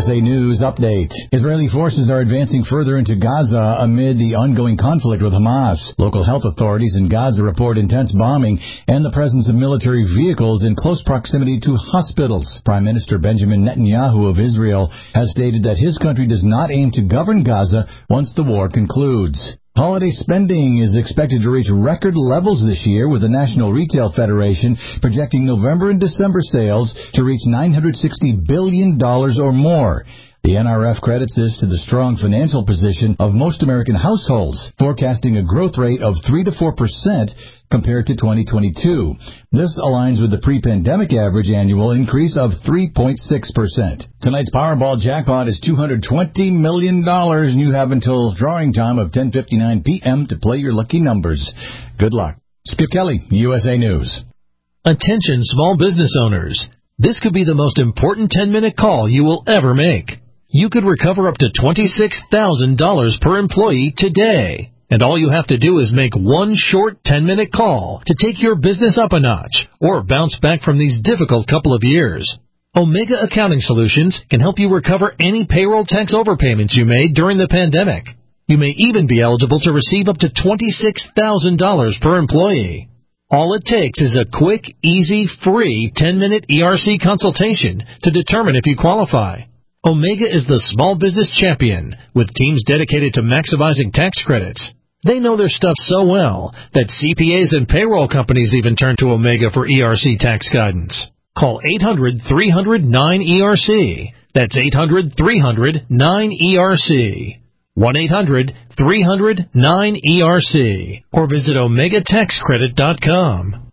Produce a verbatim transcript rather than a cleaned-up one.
S A News Update. Israeli forces are advancing further into Gaza amid the ongoing conflict with Hamas. Local health authorities in Gaza report intense bombing and the presence of military vehicles in close proximity to hospitals. Prime Minister Benjamin Netanyahu of Israel has stated that his country does not aim to govern Gaza once the war concludes. Holiday spending is expected to reach record levels this year, with the National Retail Federation projecting November and December sales to reach nine hundred sixty billion dollars or more. The N R F credits this to the strong financial position of most American households, forecasting a growth rate of three to four percent compared to twenty twenty-two. This aligns with the pre-pandemic average annual increase of three point six percent. Tonight's Powerball jackpot is two hundred twenty million dollars, and you have until drawing time of ten fifty-nine p.m. to play your lucky numbers. Good luck. Skip Kelly, U S A News. Attention small business owners. This could be the most important ten-minute call you will ever make. You could recover up to twenty-six thousand dollars per employee today. And all you have to do is make one short ten-minute call to take your business up a notch or bounce back from these difficult couple of years. Omega Accounting Solutions can help you recover any payroll tax overpayments you made during the pandemic. You may even be eligible to receive up to twenty-six thousand dollars per employee. All it takes is a quick, easy, free ten-minute E R C consultation to determine if you qualify. Omega is the small business champion, with teams dedicated to maximizing tax credits. They know their stuff so well that C P As and payroll companies even turn to Omega for E R C tax guidance. Call eight hundred, three hundred, nine E R C. That's eight hundred, three hundred, nine E R C. one eight hundred, three hundred, nine E R C. Or visit omega tax credit dot com.